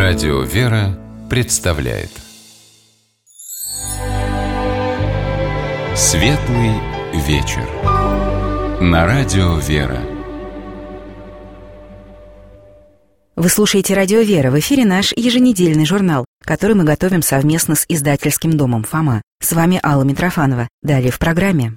Радио «Вера» представляет Светлый вечер на Радио «Вера». Вы слушаете «Радио Вера». В эфире наш еженедельный журнал, который мы готовим совместно с издательским домом «Фома». С вами Алла Митрофанова. Далее в программе.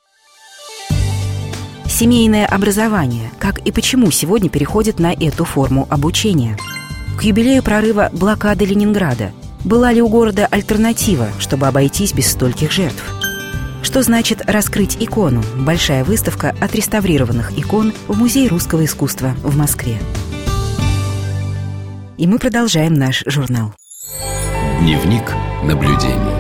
Семейное образование. Как и почему сегодня переходит на эту форму обучения? К юбилею прорыва блокады Ленинграда. Была ли у города альтернатива, чтобы обойтись без стольких жертв? Что значит раскрыть икону? Большая выставка отреставрированных икон в Музее русского искусства в Москве. И мы продолжаем наш журнал. Дневник наблюдений.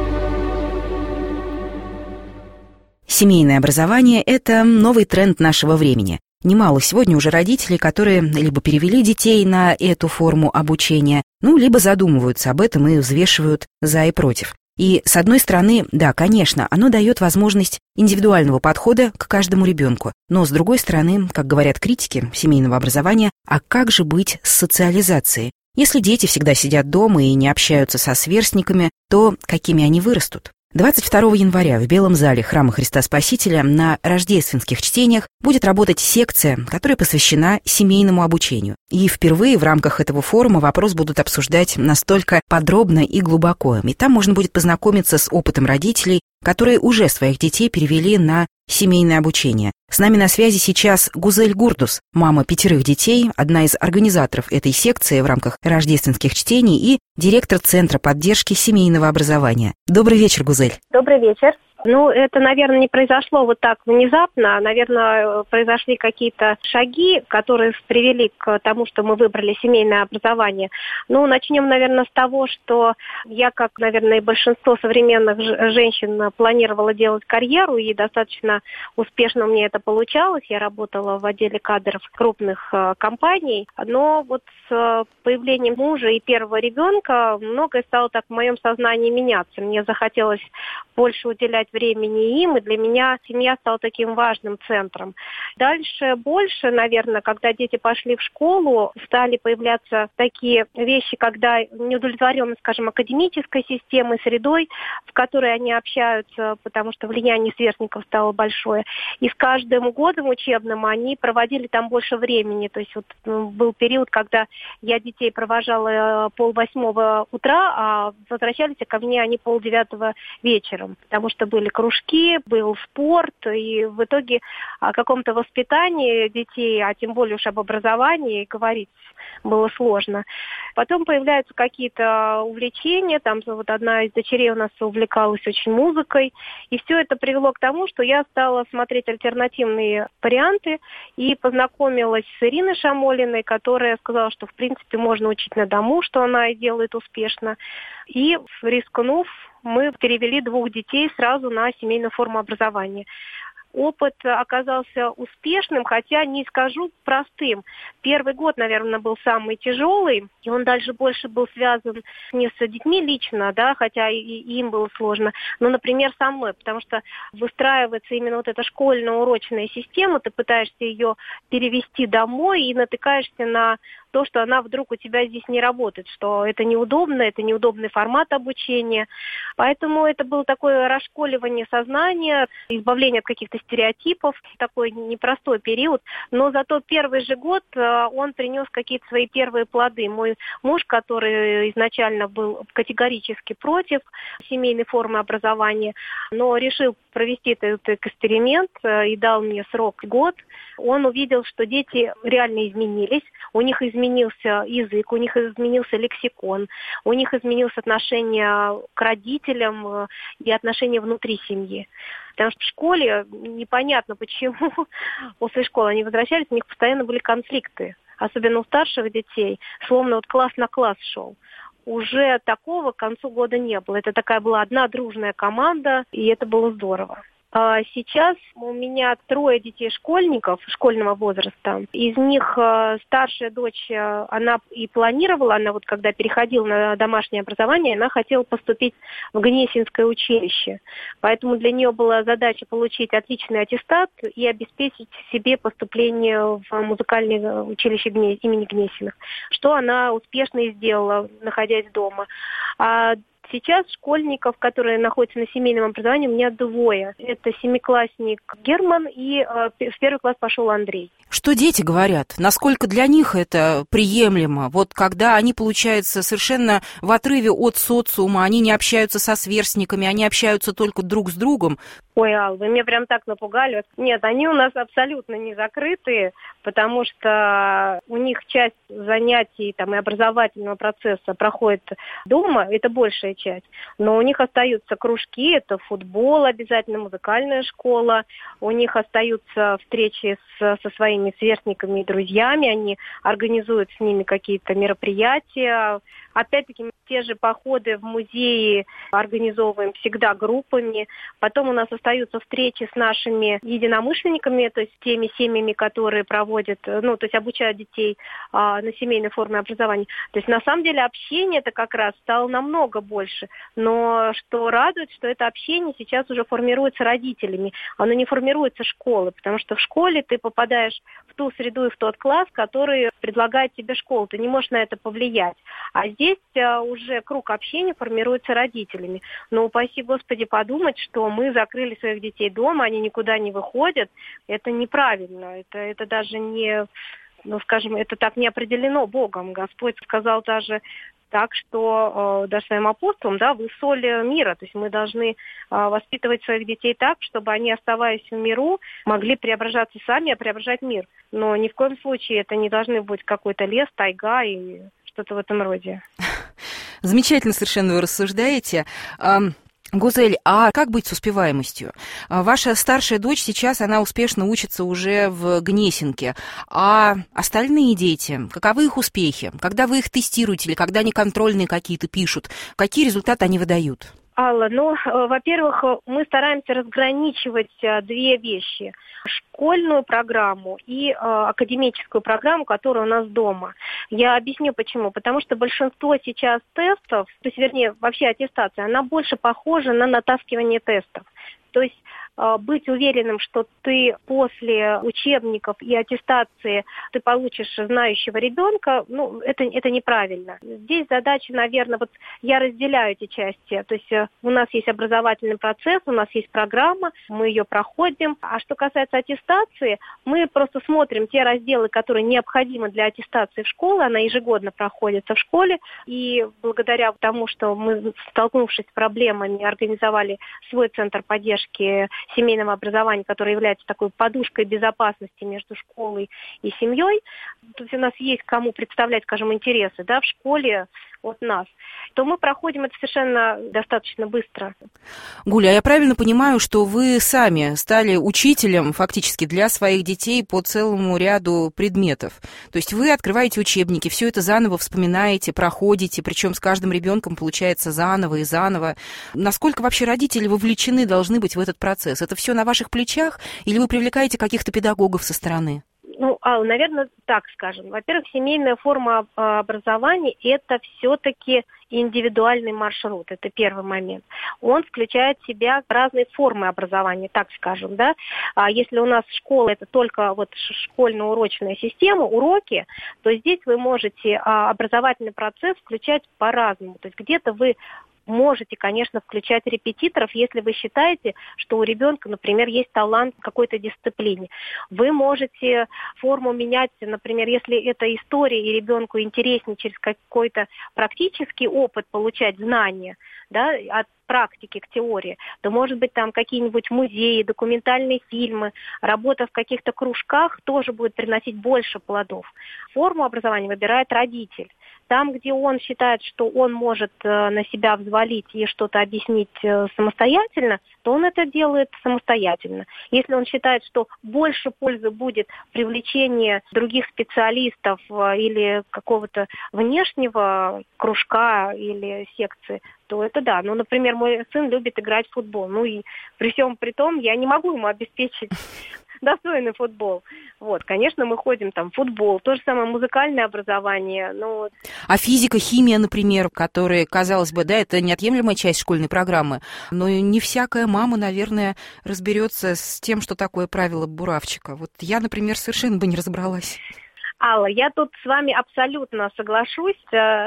Семейное образование – это новый тренд нашего времени. Немало сегодня уже родителей, которые либо перевели детей на эту форму обучения, либо задумываются об этом и взвешивают за и против. И, с одной стороны, да, конечно, оно дает возможность индивидуального подхода к каждому ребенку. Но, с другой стороны, как говорят критики семейного образования, а как же быть с социализацией? Если дети всегда сидят дома и не общаются со сверстниками, то какими они вырастут? 22 января в Белом зале Храма Христа Спасителя на рождественских чтениях будет работать секция, которая посвящена семейному обучению. И впервые в рамках этого форума вопрос будут обсуждать настолько подробно и глубоко. И там можно будет познакомиться с опытом родителей, которые уже своих детей перевели на семейное обучение. С нами на связи сейчас Гузель Гурдус, мама 5 детей, одна из организаторов этой секции в рамках рождественских чтений и директор Центра поддержки семейного образования. Добрый вечер, Гузель. Добрый вечер. Это, наверное, не произошло вот так внезапно. Наверное, произошли какие-то шаги, которые привели к тому, что мы выбрали семейное образование. Начнем, наверное, с того, что я, как, наверное, и большинство современных женщин, планировала делать карьеру, и достаточно успешно у меня это получалось. Я работала в отделе кадров крупных компаний. Но вот с появлением мужа и первого ребенка многое стало так в моем сознании меняться. Мне захотелось больше уделять времени им, и для меня семья стала таким важным центром. Дальше больше, наверное, когда дети пошли в школу, стали появляться такие вещи, когда неудовлетворенность, скажем, академической системой, средой, в которой они общаются, потому что влияние сверстников стало большое. И с каждым годом учебным они проводили там больше времени. То есть был период, когда я детей провожала 7:30 утра, а возвращались ко мне они 8:30 вечером, потому что были кружки, был спорт, и в итоге о каком-то воспитании детей, а тем более уж об образовании, говорить было сложно. Потом появляются какие-то увлечения, там одна из дочерей у нас увлекалась очень музыкой, и все это привело к тому, что я стала смотреть альтернативные варианты и познакомилась с Ириной Шамолиной, которая сказала, что в принципе можно учить на дому, что она и делает успешно. И, рискнув, мы перевели 2 детей сразу на семейную форму образования. Опыт оказался успешным, хотя не скажу простым. Первый год, наверное, был самый тяжелый, и он дальше больше был связан не с детьми лично, хотя и им было сложно, но, например, со мной, потому что выстраивается именно эта школьно-урочная система, ты пытаешься ее перевести домой и натыкаешься на то, что она вдруг у тебя здесь не работает, что это неудобно, это неудобный формат обучения. Поэтому это было такое расшколивание сознания, избавление от каких-то стереотипов, такой непростой период. Но зато первый же год он принес какие-то свои первые плоды. Мой муж, который изначально был категорически против семейной формы образования, но решил провести этот эксперимент и дал мне срок год, он увидел, что дети реально изменились, у них изменился язык, у них изменился лексикон, у них изменилось отношение к родителям и отношение внутри семьи. Потому что в школе непонятно почему после школы они возвращались, у них постоянно были конфликты, особенно у старших детей, словно класс на класс шел. Уже такого к концу года не было. Это такая была одна дружная команда, и это было здорово. Сейчас у меня 3 детей-школьников школьного возраста. Из них старшая дочь, она и планировала, она вот когда переходила на домашнее образование, она хотела поступить в Гнесинское училище. Поэтому для нее была задача получить отличный аттестат и обеспечить себе поступление в музыкальное училище имени Гнесиных, что она успешно и сделала, находясь дома. Сейчас школьников, которые находятся на семейном образовании, у меня 2. Это 7-классник Герман и в 1 класс пошел Андрей. Что дети говорят? Насколько для них это приемлемо? Вот когда они, получается, совершенно в отрыве от социума, они не общаются со сверстниками, они общаются только друг с другом. Ой, Ал, вы меня прям так напугали. Нет, они у нас абсолютно не закрытые, потому что у них часть занятий там, и образовательного процесса проходит дома, это большая часть. Но у них остаются кружки, это футбол обязательно, музыкальная школа, у них остаются встречи со своими сверстниками и друзьями, они организуют с ними какие-то мероприятия. Опять-таки, те же походы в музеи организовываем всегда группами. Потом у нас остаются встречи с нашими единомышленниками, то есть теми семьями, которые проводят, то есть обучают детей на семейной форме образования. То есть на самом деле общение-то как раз стало намного больше. Но что радует, что это общение сейчас уже формируется родителями. Оно не формируется школой, потому что в школе ты попадаешь в ту среду и в тот класс, который предлагает тебе школа. Ты не можешь на это повлиять. А здесь уже круг общения формируется родителями. Но упаси Господи подумать, что мы закрыли своих детей дома, они никуда не выходят. Это неправильно. Это даже не, это так не определено Богом. Господь сказал даже так, что даже своим апостолам, вы соль мира. То есть мы должны воспитывать своих детей так, чтобы они, оставаясь в миру, могли преображаться сами, а преображать мир. Но ни в коем случае это не должны быть какой-то лес, тайга и что-то в этом роде. Замечательно совершенно вы рассуждаете. Гузель, а как быть с успеваемостью? Ваша старшая дочь сейчас, она успешно учится уже в Гнесинке. А остальные дети, каковы их успехи? Когда вы их тестируете или когда они контрольные какие-то пишут, какие результаты они выдают? Алла, во-первых, мы стараемся разграничивать 2 вещи. Школьную программу и академическую программу, которая у нас дома. Я объясню почему. Потому что большинство сейчас тестов, вообще аттестация, она больше похожа на натаскивание тестов. То есть быть уверенным, что ты после учебников и аттестации ты получишь знающего ребенка, это неправильно. Здесь задача, наверное, я разделяю эти части. То есть у нас есть образовательный процесс, у нас есть программа, мы ее проходим. А что касается аттестации, мы просто смотрим те разделы, которые необходимы для аттестации в школе, она ежегодно проходится в школе, и благодаря тому, что мы, столкнувшись с проблемами, организовали свой центр поддержки семейного образования, который является такой подушкой безопасности между школой и семьей. То есть у нас есть кому представлять, скажем, интересы, в школе от нас, то мы проходим это совершенно достаточно быстро. Гуля, я правильно понимаю, что вы сами стали учителем фактически для своих детей по целому ряду предметов? То есть вы открываете учебники, все это заново вспоминаете, проходите, причем с каждым ребенком получается заново и заново. Насколько вообще родители вовлечены должны быть в этот процесс? Это все на ваших плечах или вы привлекаете каких-то педагогов со стороны? Алла, наверное, так скажем. Во-первых, семейная форма образования – это все-таки индивидуальный маршрут. Это первый момент. Он включает в себя разные формы образования, так скажем, Если у нас школа – это только школьно-урочная система, уроки, то здесь вы можете образовательный процесс включать по-разному. То есть где-то вы можете, конечно, включать репетиторов, если вы считаете, что у ребенка, например, есть талант в какой-то дисциплине. Вы можете форму менять, например, если это история, и ребенку интереснее через какой-то практический опыт получать знания, от практики к теории, то, может быть, там какие-нибудь музеи, документальные фильмы, работа в каких-то кружках тоже будет приносить больше плодов. Форму образования выбирает родитель. Там, где он считает, что он может на себя взвалить и что-то объяснить самостоятельно, то он это делает самостоятельно. Если он считает, что больше пользы будет привлечение других специалистов или какого-то внешнего кружка или секции, то это да. Ну, например, мой сын любит играть в футбол. Ну и при всем при том я не могу ему обеспечить достойный футбол. Вот, конечно, мы ходим там в футбол, то же самое музыкальное образование. Но... А физика, химия, например, которые, казалось бы, да, это неотъемлемая часть школьной программы, но не всякая мама, наверное, разберется с тем, что такое правило буравчика. Вот я, например, совершенно бы не разобралась. Алла, я тут с вами абсолютно соглашусь.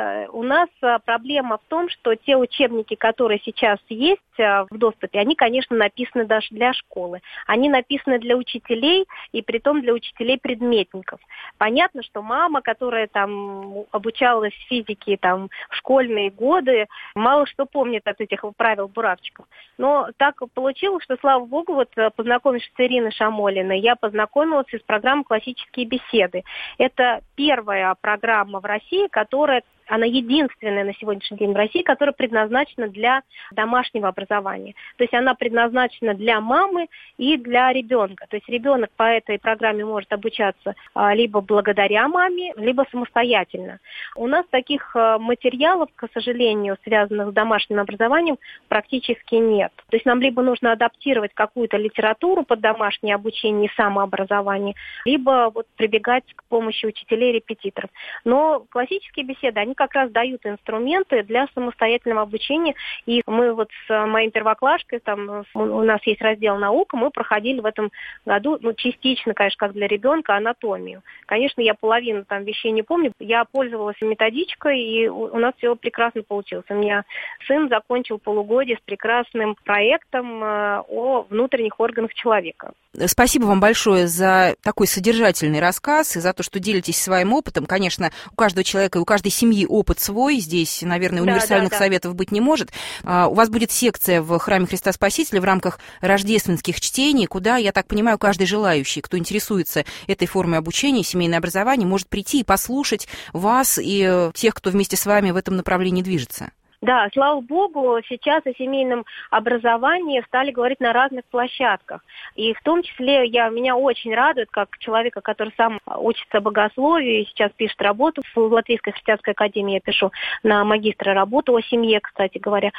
У нас проблема в том, что те учебники, которые сейчас есть в доступе, они, конечно, написаны даже для школы. Они написаны для учителей, и притом для учителей-предметников. Понятно, что мама, которая там обучалась физике там, в школьные годы, мало что помнит от этих правил буравчиков. Но так получилось, что, слава богу, вот познакомившись с Ириной Шамолиной, я познакомилась с программой «Классические беседы». Это первая программа в России, она единственная на сегодняшний день в России, которая предназначена для домашнего образования. То есть она предназначена для мамы и для ребенка. То есть ребенок по этой программе может обучаться либо благодаря маме, либо самостоятельно. У нас таких материалов, к сожалению, связанных с домашним образованием, практически нет. То есть нам либо нужно адаптировать какую-то литературу под домашнее обучение и самообразование, либо вот прибегать к помощи учителей-репетиторов. Но классические беседы, они как раз дают инструменты для самостоятельного обучения. И мы вот с моим первоклашкой, там у нас есть раздел «Наука», мы проходили в этом году, частично, конечно, как для ребенка, анатомию. Конечно, я половину там вещей не помню. Я пользовалась методичкой, и у нас все прекрасно получилось. У меня сын закончил полугодие с прекрасным проектом о внутренних органах человека. Спасибо вам большое за такой содержательный рассказ и за то, что делитесь своим опытом. Конечно, у каждого человека и у каждой семьи опыт свой. Здесь, наверное, универсальных советов быть не может. У вас будет секция в Храме Христа Спасителя в рамках рождественских чтений, куда, я так понимаю, каждый желающий, кто интересуется этой формой обучения, семейное образование, может прийти и послушать вас и тех, кто вместе с вами в этом направлении движется. Да, слава богу, сейчас о семейном образовании стали говорить на разных площадках. И в том числе меня очень радует, как человека, который сам учится богословию и сейчас пишет работу в Латвийской христианской академии, я пишу на магистра работу о семье, кстати говоря,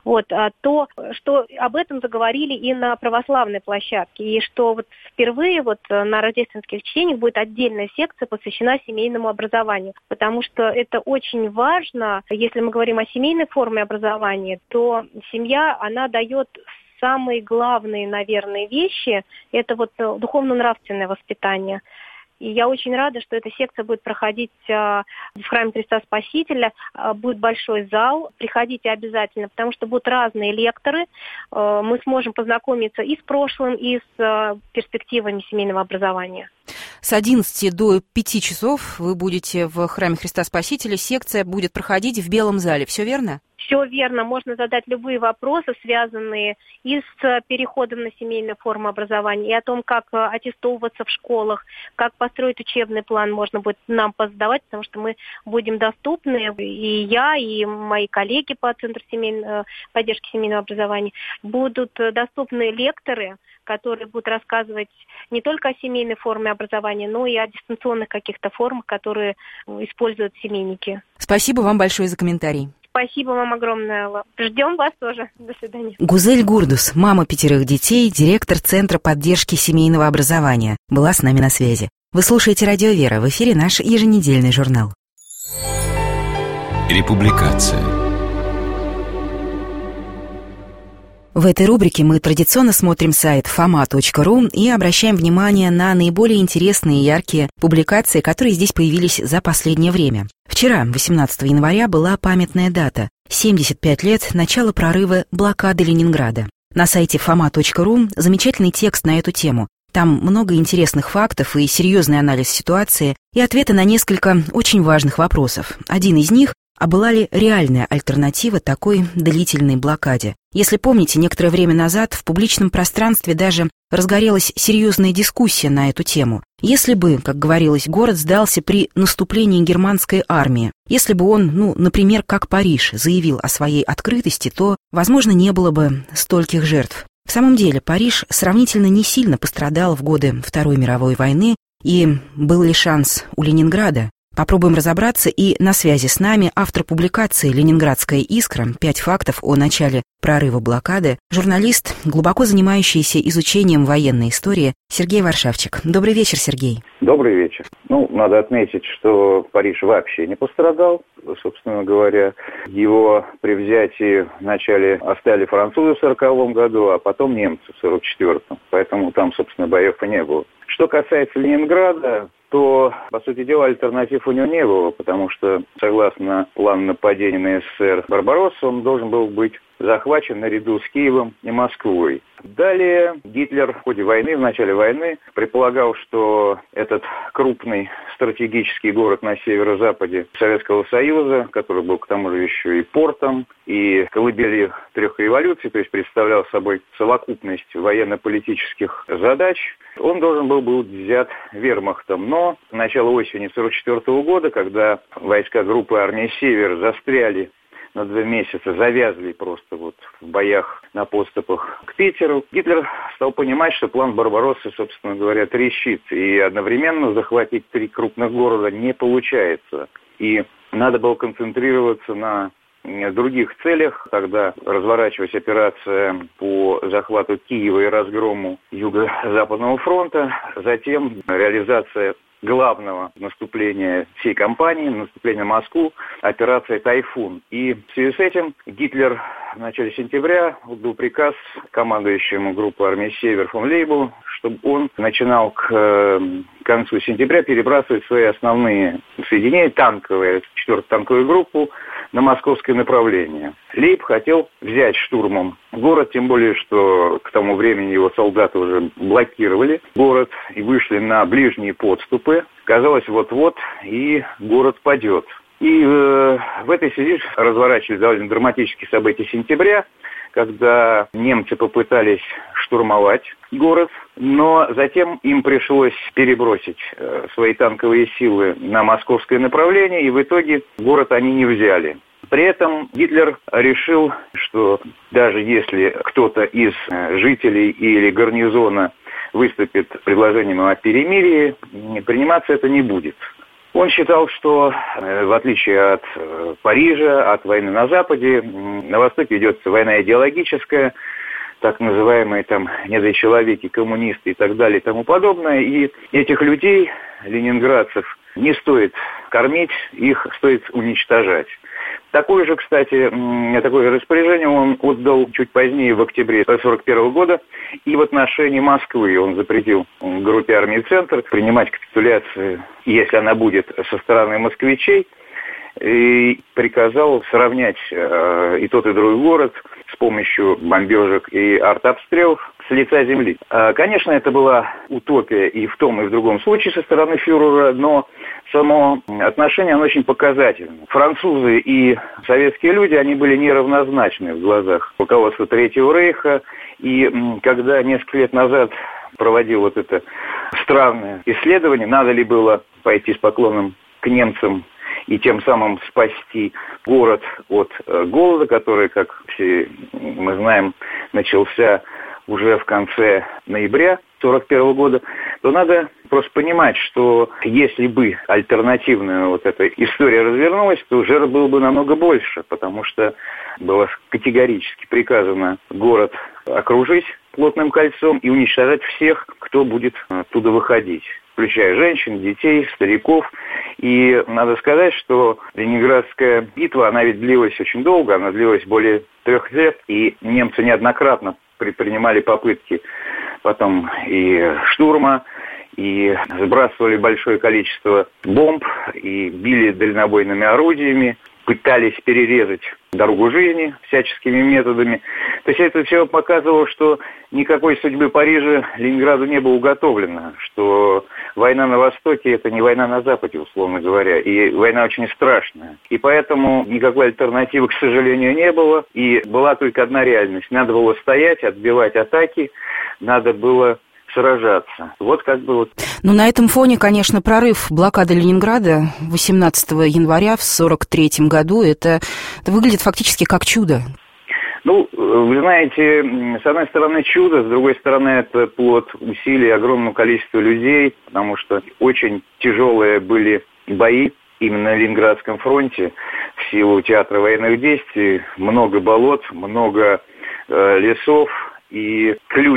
то, что об этом заговорили и на православной площадке, и что вот впервые на рождественских чтениях будет отдельная секция, посвящена семейному образованию, потому что это очень важно, если мы говорим о семейной форме образования, то семья, она дает самые главные, наверное, вещи, это духовно-нравственное воспитание. И я очень рада, что эта секция будет проходить в Храме Христа Спасителя. Будет большой зал. Приходите обязательно, потому что будут разные лекторы. Мы сможем познакомиться и с прошлым, и с перспективами семейного образования. С 11 до 5 часов вы будете в Храме Христа Спасителя. Секция будет проходить в Белом зале. Все верно? Все верно. Можно задать любые вопросы, связанные и с переходом на семейную форму образования, и о том, как аттестовываться в школах, как построить учебный план, можно будет нам позадавать, потому что мы будем доступны, и я, и мои коллеги по Центру поддержки семейного образования, будут доступны лекторы, которые будут рассказывать не только о семейной форме образования, но и о дистанционных каких-то формах, которые используют семейники. Спасибо вам большое за комментарий. Спасибо вам огромное, Алла. Ждем вас тоже. До свидания. Гузель Гурдус, мама 5 детей, директор Центра поддержки семейного образования, была с нами на связи. Вы слушаете «Радио Вера», в эфире наш еженедельный журнал. Републикация. В этой рубрике мы традиционно смотрим сайт fama.ru и обращаем внимание на наиболее интересные и яркие публикации, которые здесь появились за последнее время. Вчера, 18 января, была памятная дата – 75 лет начала прорыва блокады Ленинграда. На сайте fama.ru замечательный текст на эту тему. Там много интересных фактов и серьезный анализ ситуации, и ответы на несколько очень важных вопросов. Один из них – а была ли реальная альтернатива такой длительной блокаде? Если помните, некоторое время назад в публичном пространстве даже разгорелась серьезная дискуссия на эту тему. Если бы, как говорилось, город сдался при наступлении германской армии, если бы он, например, как Париж, заявил о своей открытости, то, возможно, не было бы стольких жертв. В самом деле, Париж сравнительно не сильно пострадал в годы Второй мировой войны, и был ли шанс у Ленинграда? Попробуем разобраться, и на связи с нами автор публикации «Ленинградская искра. 5 фактов о начале прорыва блокады», журналист, глубоко занимающийся изучением военной истории Сергей Варшавчик. Добрый вечер, Сергей. Добрый вечер. Надо отметить, что Париж вообще не пострадал, собственно говоря. Его при взятии вначале оставили французы в 1940 году, а потом немцы в 1944. Поэтому там, собственно, боев и не было. Что касается Ленинграда, то, по сути дела, альтернатив у него не было, потому что, согласно плану нападения на СССР «Барбаросса», он должен был быть захвачен наряду с Киевом и Москвой. Далее Гитлер в ходе войны, в начале войны, предполагал, что этот крупный стратегический город на северо-западе Советского Союза, который был к тому же еще и портом, и колыбелью 3 революций, то есть представлял собой совокупность военно-политических задач, он должен был быть взят вермахтом. Но к началу осени 1944 года, когда войска группы армии «Север» застряли на 2 месяца, завязли просто в боях на подступах к Питеру, Гитлер стал понимать, что план Барбароссы, собственно говоря, трещит, и одновременно захватить 3 крупных города не получается. И надо было концентрироваться на других целях. Тогда разворачивалась операция по захвату Киева и разгрому Юго-Западного фронта, затем реализация главного наступления всей кампании, наступления на Москву, операция «Тайфун». И в связи с этим Гитлер в начале сентября отдал приказ командующему группы армии «Север» фон Лейбу, чтобы он начинал к концу сентября перебрасывать свои основные соединения, танковые, 4-ю танковую группу, на московское направление. Лейб хотел взять штурмом город, тем более, что к тому времени его солдаты уже блокировали город и вышли на ближние подступы. Казалось, вот-вот и город падет. И в этой связи разворачивались довольно драматические события сентября, когда немцы попытались штурмовать город, но затем им пришлось перебросить свои танковые силы на московское направление, и в итоге город они не взяли. При этом Гитлер решил, что даже если кто-то из жителей или гарнизона выступит с предложением о перемирии, приниматься это не будет. Он считал, что, в отличие от Парижа, от войны на Западе, на Востоке ведется война идеологическая, так называемые недочеловеки, коммунисты и так далее и тому подобное. И этих людей, ленинградцев, не стоит кормить, их стоит уничтожать. Такое же распоряжение он отдал чуть позднее, в октябре 1941 года, и в отношении Москвы он запретил группе армии «Центр» принимать капитуляцию, если она будет со стороны москвичей, и приказал сравнять и тот, и другой город с помощью бомбежек и артобстрелов с лица земли. Конечно, это была утопия и в том, и в другом случае со стороны фюрера, но само отношение, оно очень показательно. Французы и советские люди, они были неравнозначны в глазах руководства Третьего Рейха, и когда несколько лет назад проводил это странное исследование, надо ли было пойти с поклоном к немцам и тем самым спасти город от голода, который, как все мы знаем, начался уже в конце ноября 1941 года, то надо просто понимать, что если бы альтернативная эта история развернулась, то жертв было бы намного больше, потому что было категорически приказано город окружить плотным кольцом и уничтожать всех, кто будет оттуда выходить, включая женщин, детей, стариков. И надо сказать, что Ленинградская битва, она ведь длилась очень долго, она длилась более 3 лет, и немцы неоднократно предпринимали попытки потом и штурма, и сбрасывали большое количество бомб, и били дальнобойными орудиями, пытались перерезать дорогу жизни всяческими методами. То есть это все показывало, что никакой судьбы Парижа Ленинграду не было уготовлено, что война на Востоке – это не война на Западе, условно говоря, и война очень страшная. И поэтому никакой альтернативы, к сожалению, не было, и была только одна реальность. Надо было стоять, отбивать атаки, надо было сражаться. Вот как бы вот. Ну, на этом фоне, конечно, прорыв блокады Ленинграда 18 января в 1943 году, это выглядит фактически как чудо. Ну, вы знаете, с одной стороны чудо, с другой стороны это плод усилий огромного количества людей, потому что очень тяжелые были бои именно на Ленинградском фронте в силу театра военных действий, много болот, много лесов, и ключ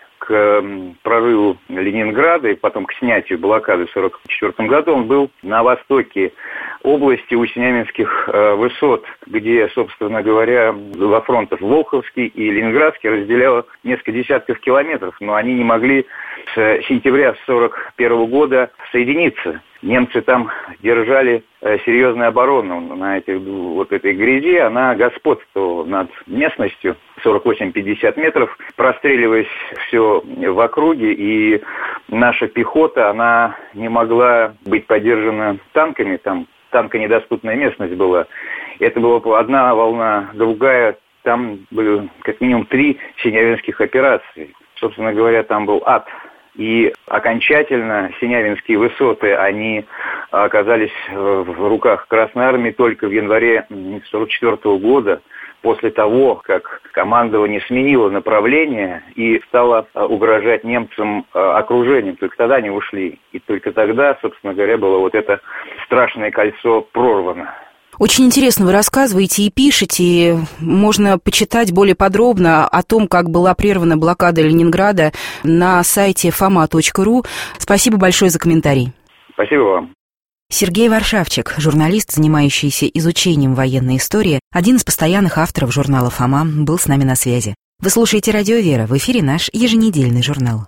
к прорыву Ленинграда и потом к снятию блокады в 1944 году, он был на востоке области у Синявинских высот, где, собственно говоря, два фронта, Волховский и Ленинградский, разделяло несколько десятков километров, но они не могли с сентября 1941 года соединиться. Немцы там держали серьезную оборону на этой гряде, она господствовала над местностью 48-50 метров, простреливаясь все в округе, и наша пехота, она не могла быть поддержана танками, там танконедоступная местность была. Это была одна волна, другая, там были как минимум 3 синявинских операции. Собственно говоря, там был ад. И окончательно Синявинские высоты, они оказались в руках Красной Армии только в январе 1944 года, после того, как командование сменило направление и стало угрожать немцам окружением. Только тогда они ушли. И только тогда, собственно говоря, было вот это страшное кольцо прорвано. Очень интересно вы рассказываете и пишете, и можно почитать более подробно о том, как была прервана блокада Ленинграда на сайте fama.ru. Спасибо большое за комментарий. Спасибо вам. Сергей Варшавчик, журналист, занимающийся изучением военной истории, один из постоянных авторов журнала «Фома», был с нами на связи. Вы слушаете «Радио Вера», в эфире наш еженедельный журнал.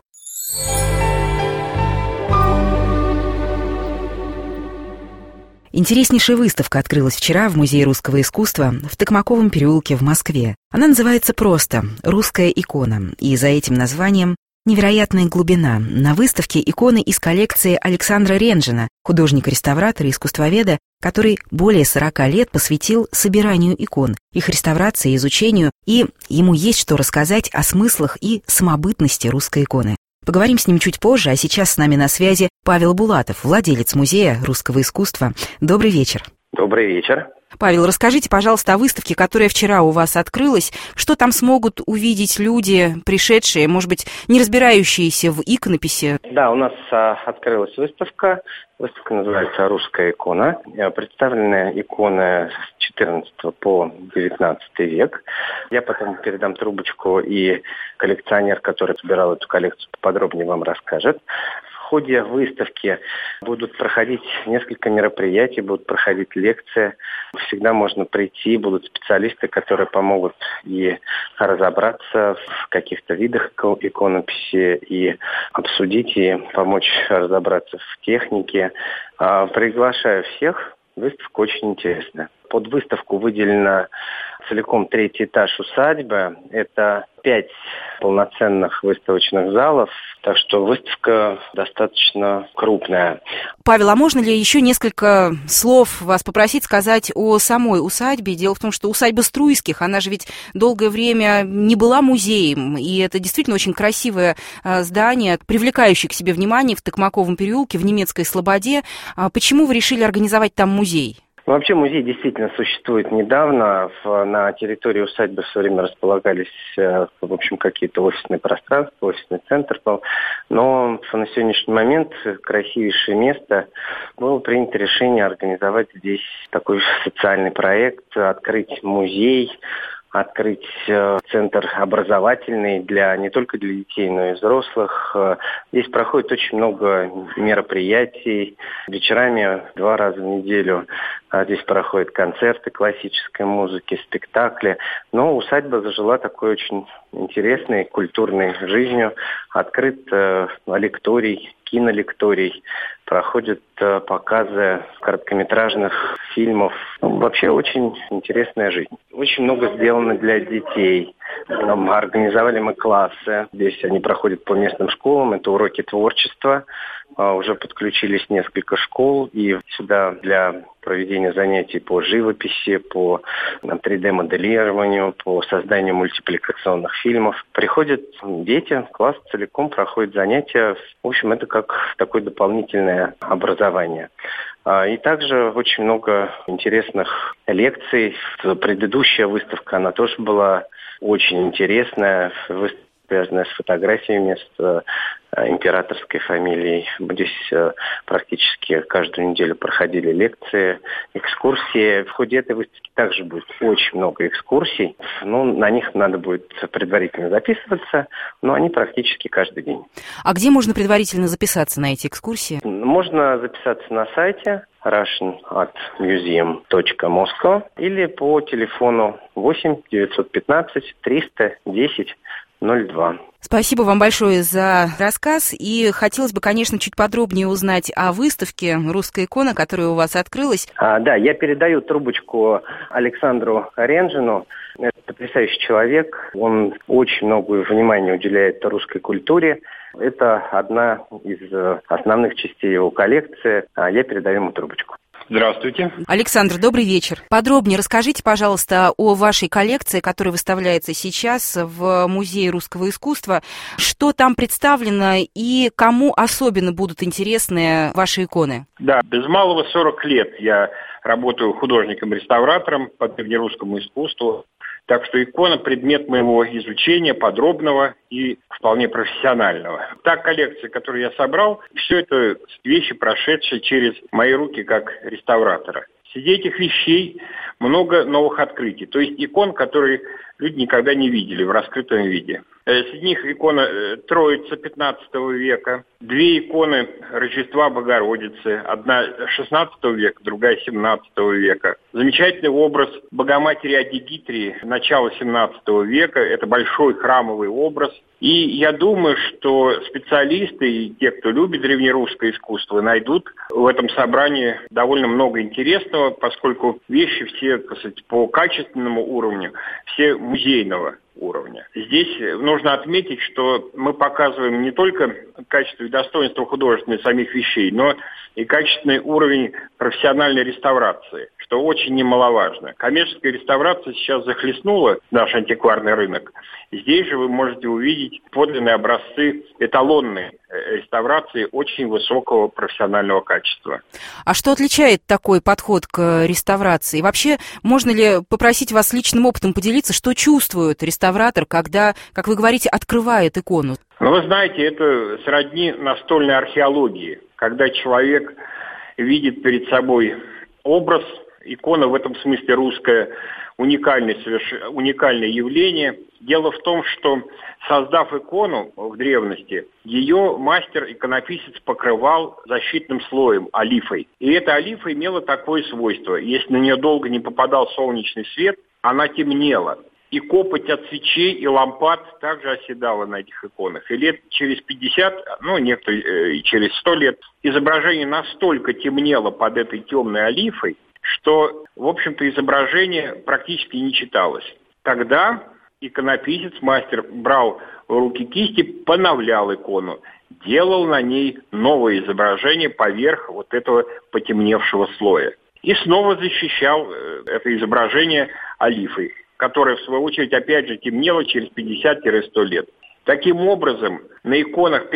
Интереснейшая выставка открылась вчера в Музее русского искусства в Токмаковом переулке в Москве. Она называется просто «Русская икона», и за этим названием невероятная глубина. На выставке иконы из коллекции Александра Ренжина, художника-реставратора и искусствоведа, который более 40 лет посвятил собиранию икон, их реставрации, изучению, и ему есть что рассказать о смыслах и самобытности русской иконы. Поговорим с ним чуть позже, а сейчас с нами на связи Павел Булатов, владелец Музея русского искусства. Добрый вечер. Добрый вечер. Павел, расскажите, пожалуйста, о выставке, которая вчера у вас открылась. Что там смогут увидеть люди, пришедшие, может быть, не разбирающиеся в иконописи? Да, у нас открылась выставка. Выставка называется «Русская икона». Представлены иконы с 14 по 19 век. Я потом передам трубочку, и коллекционер, который собирал эту коллекцию, поподробнее вам расскажет. В ходе выставки будут проходить несколько мероприятий, будут проходить лекции. Всегда можно прийти, будут специалисты, которые помогут и разобраться в каких-то видах иконописи, и обсудить, и помочь разобраться в технике. Приглашаю всех. Выставка очень интересная. Под выставку выделено целиком 3-й этаж усадьбы. Это 5 полноценных выставочных залов, так что выставка достаточно крупная. Павел, а можно ли еще несколько слов вас попросить сказать о самой усадьбе? Дело в том, что усадьба Струйских, она же ведь долгое время не была музеем, и это действительно очень красивое здание, привлекающее к себе внимание в Токмаковом переулке, в Немецкой Слободе. Почему вы решили организовать там музей? Ну, вообще музей действительно существует недавно. На территории усадьбы в свое время располагались, в общем, какие-то офисные пространства, офисный центр был. Но на сегодняшний момент красивейшее место. Было принято решение организовать здесь такой социальный проект, открыть музей, открыть центр образовательный не только для детей, но и взрослых. Здесь проходит очень много мероприятий. Вечерами 2 раза в неделю здесь проходят концерты классической музыки, спектакли. Но усадьба зажила такой очень интересной культурной жизнью. Открыт лекторий, кинолекторий. Проходят показы короткометражных фильмов. Вообще очень интересная жизнь. Очень много сделано для детей. Организовали мы классы. Здесь они проходят по местным школам. Это уроки творчества. Уже подключились несколько школ. И сюда для проведения занятий по живописи, по 3D-моделированию, по созданию мультипликационных фильмов приходят дети. Класс целиком проходит занятия. В общем, это как такое дополнительное образование. И также очень много интересных лекций. Предыдущая выставка, она тоже была очень интересная. Выставка, связанная с фотографиями, с императорской фамилией. Здесь практически каждую неделю проходили лекции, экскурсии. В ходе этой выставки также будет очень много экскурсий. На них надо будет предварительно записываться, но они практически каждый день. А где можно предварительно записаться на эти экскурсии? Можно записаться на сайте russian@museum.moscow или по телефону 8 915 310 02. Спасибо вам большое за рассказ. И хотелось бы, конечно, чуть подробнее узнать о выставке «Русская икона», которая у вас открылась. Да, я передаю трубочку Александру Ренжину. Это потрясающий человек. Он очень много внимания уделяет русской культуре. Это одна из основных частей его коллекции. Я передаю ему трубочку. Здравствуйте. Александр, добрый вечер. Подробнее расскажите, пожалуйста, о вашей коллекции, которая выставляется сейчас в Музее русского искусства. Что там представлено и кому особенно будут интересны ваши иконы? Да, без малого 40 лет я работаю художником-реставратором по древнерусскому искусству. Так что икона – предмет моего изучения, подробного и вполне профессионального. Та коллекция, которую я собрал, все это вещи, прошедшие через мои руки как реставратора. Среди этих вещей много новых открытий, то есть икон, которые люди никогда не видели в раскрытом виде. Среди них икона Троицы XV века, две иконы Рождества Богородицы, одна XVI века, другая XVII века. Замечательный образ Богоматери Адигитрии начала XVII века, это большой храмовый образ. И я думаю, что специалисты и те, кто любит древнерусское искусство, найдут в этом собрании довольно много интересного, поскольку вещи все, так сказать, по качественному уровню, все музейного уровня. Здесь нужно отметить, что мы показываем не только качество и достоинство художественных самих вещей, но и качественный уровень профессиональной реставрации, что очень немаловажно. Коммерческая реставрация сейчас захлестнула наш антикварный рынок. Здесь же вы можете увидеть подлинные образцы эталонной реставрации очень высокого профессионального качества. А что отличает такой подход к реставрации? Вообще, можно ли попросить вас личным опытом поделиться, что чувствует реставратор, когда, как вы говорите, открывает икону? Вы знаете, это сродни настольной археологии, когда человек видит перед собой образ, икона в этом смысле русская, уникальное явление. Дело в том, что, создав икону в древности, ее мастер-иконописец покрывал защитным слоем, олифой. И эта олифа имела такое свойство. Если на нее долго не попадал солнечный свет, она темнела. И копоть от свечей и лампад также оседала на этих иконах. И лет через 50, некоторые через 100 лет, изображение настолько темнело под этой темной олифой, что, в общем-то, изображение практически не читалось. Тогда иконописец, мастер, брал в руки кисти, поновлял икону, делал на ней новое изображение поверх вот этого потемневшего слоя. И снова защищал это изображение олифой, которая, в свою очередь, опять же темнела через 50-100 лет. Таким образом, на иконах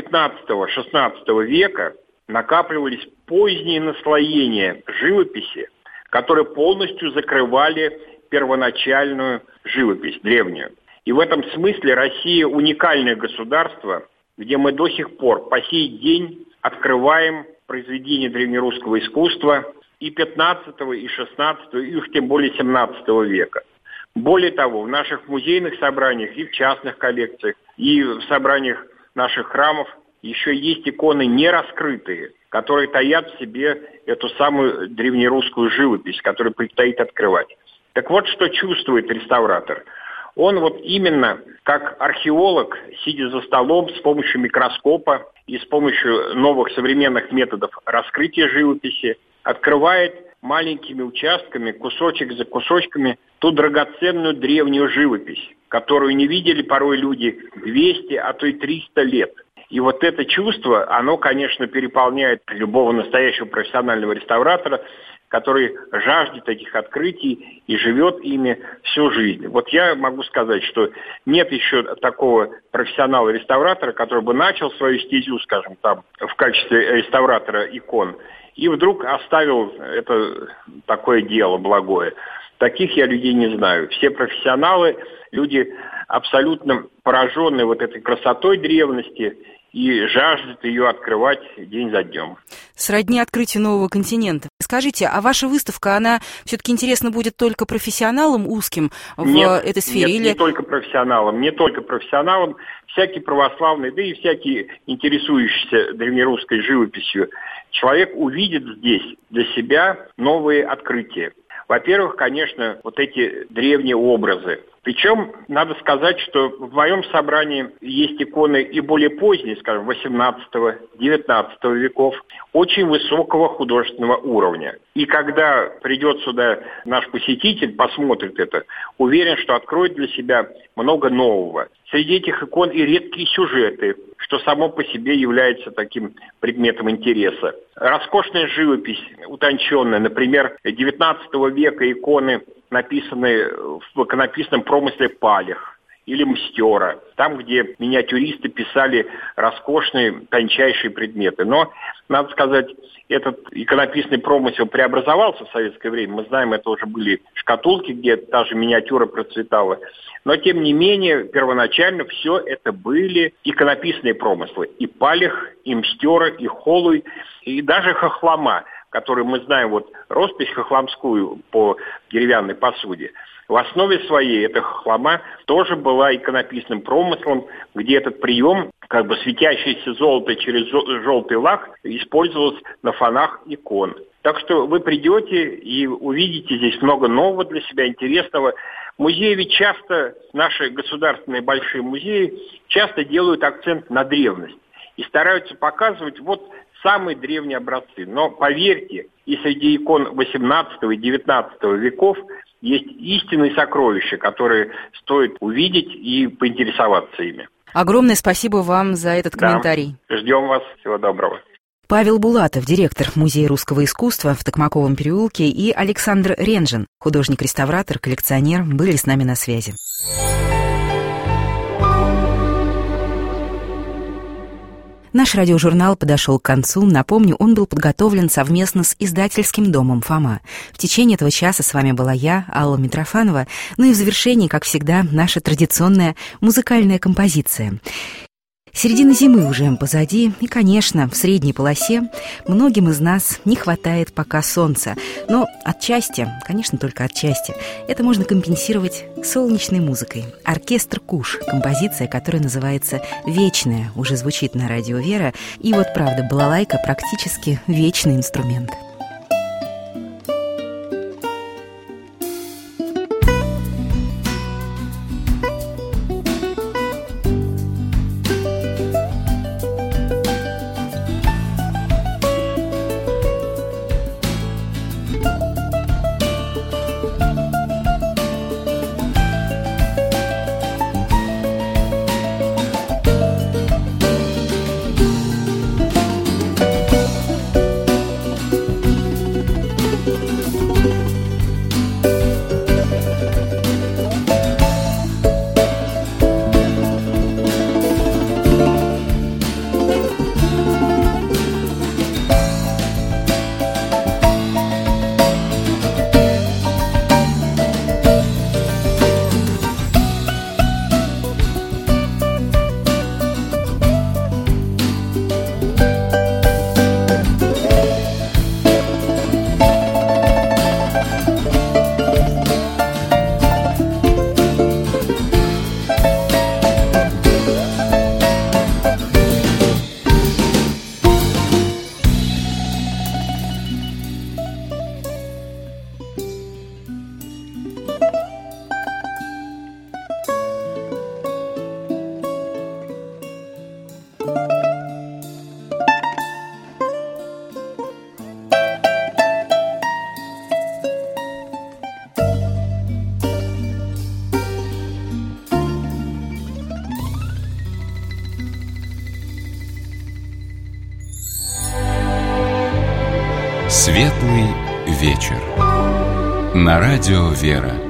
XV-XVI века накапливались поздние наслоения живописи, которые полностью закрывали первоначальную живопись, древнюю. И в этом смысле Россия уникальное государство, где мы до сих пор по сей день открываем произведения древнерусского искусства и 15-го, и 16-го, и уж тем более 17 века. Более того, в наших музейных собраниях и в частных коллекциях, и в собраниях наших храмов еще есть иконы нераскрытые, которые таят в себе эту самую древнерусскую живопись, которую предстоит открывать. Так вот, что чувствует реставратор. Он вот именно как археолог, сидя за столом с помощью микроскопа и с помощью новых современных методов раскрытия живописи, открывает маленькими участками, кусочек за кусочками, ту драгоценную древнюю живопись, которую не видели порой люди 200, а то и 300 лет. И вот это чувство, оно, конечно, переполняет любого настоящего профессионального реставратора, который жаждет этих открытий и живет ими всю жизнь. Вот я могу сказать, что нет еще такого профессионала-реставратора, который бы начал свою стезю, скажем, там, в качестве реставратора икон, и вдруг оставил это такое дело благое. Таких я людей не знаю. Все профессионалы, люди абсолютно пораженные вот этой красотой древности и жаждут ее открывать день за днем. Сродни открытию нового континента. Скажите, а ваша выставка, она все-таки интересна будет только профессионалам узким в этой сфере? Нет, не только профессионалам, не только профессионалам. Всякий православный, да и всякий интересующийся древнерусской живописью человек увидит здесь для себя новые открытия. Во-первых, конечно, вот эти древние образы. Причем, надо сказать, что в моем собрании есть иконы и более поздние, скажем, 18-19 веков, очень высокого художественного уровня. И когда придет сюда наш посетитель, посмотрит это, уверен, что откроет для себя много нового. Среди этих икон и редкие сюжеты, что само по себе является таким предметом интереса. Роскошная живопись, утонченная, например, XIX века иконы, написанные в иконописном промысле Палих или Мстера, там, где миниатюристы писали роскошные, тончайшие предметы. Но, надо сказать, этот иконописный промысел преобразовался в советское время. Мы знаем, это уже были шкатулки, где та же миниатюра процветала. Но, тем не менее, первоначально все это были иконописные промыслы. И Палих, и Мстера, и Холуй, и даже Хохлома, который мы знаем, вот роспись хохломскую по деревянной посуде. В основе своей эта хохлома тоже была иконописным промыслом, где этот прием, как бы светящееся золото через желтый лак, использовался на фонах икон. Так что вы придете и увидите здесь много нового для себя, интересного. Музеи ведь часто, наши государственные большие музеи, часто делают акцент на древность и стараются показывать вот самые древние образцы. Но поверьте, и среди икон 18 и 19 веков есть истинные сокровища, которые стоит увидеть и поинтересоваться ими. Огромное спасибо вам за этот комментарий. Да, ждем вас. Всего доброго. Павел Булатов, директор Музея русского искусства в Токмаковом переулке, и Александр Ренжин, художник-реставратор, коллекционер, были с нами на связи. Наш радиожурнал подошел к концу. Напомню, он был подготовлен совместно с издательским домом «Фома». В течение этого часа с вами была я, Алла Митрофанова. Ну и в завершении, как всегда, наша традиционная музыкальная композиция. Середина зимы уже позади, и, конечно, в средней полосе многим из нас не хватает пока солнца. Но отчасти, конечно, только отчасти, это можно компенсировать солнечной музыкой. Оркестр «Куш», композиция, которая называется «Вечная», уже звучит на радио «Вера». И вот, правда, балалайка практически вечный инструмент. Светлый вечер. На радио «Вера».